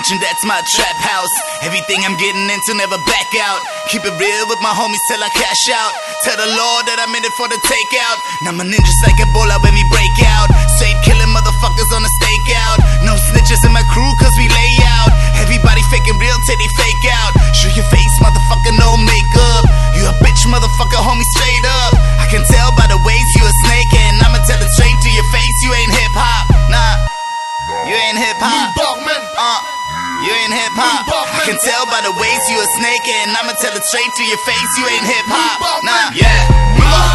mansion, that's my trap house. Everything I'm getting into, never back out. Keep it real with my homies till I cash out. Tell the Lord that I'm in it for the takeout. Now my ninjas like Ebola when we break out. Straight killing motherfuckers on the stakeout. No snitches in my crew cause we lay out. Everybody faking real till they fake out. Show your face, motherfucker, no makeup. You a bitch, motherfucker, homie, straight up. I can tell by the ways you a snake, and I'ma tell it straight to your face. You ain't hip-hop, nah. You ain't hip-hop, you ain't hip-hop. I can tell by the ways you a snake, and I'ma tell it straight to your face. You ain't hip-hop, nah. Yeah.